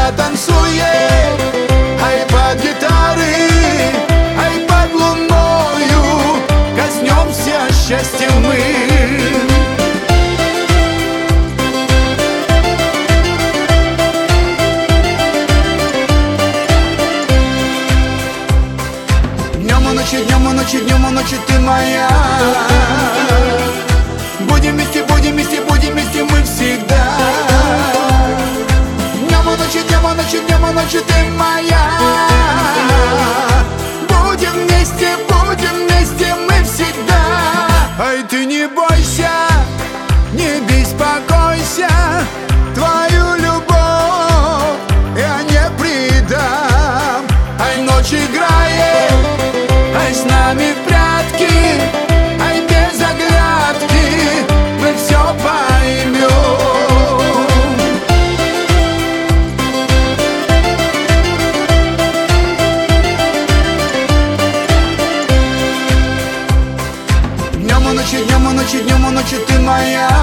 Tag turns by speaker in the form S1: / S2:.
S1: затанцуем, ай, под гитары, ай, под луною коснемся счастья мы. Днем и ночью, днем и ночью, днем и ночью ты моя. Будем вместе, будем вместе, будем вместе мы всегда. Днем и ночью, днем и ночью, днем и ночью ты моя. Будем вместе мы всегда. Ай, ты не бойся, не беспокойся, твою любовь я не предам. Ай, ночь играет, ай, с нами в прятки, ай, без оглядки мы все поймем. Днем и ночью, днем и ночью, днем и ночью ты моя.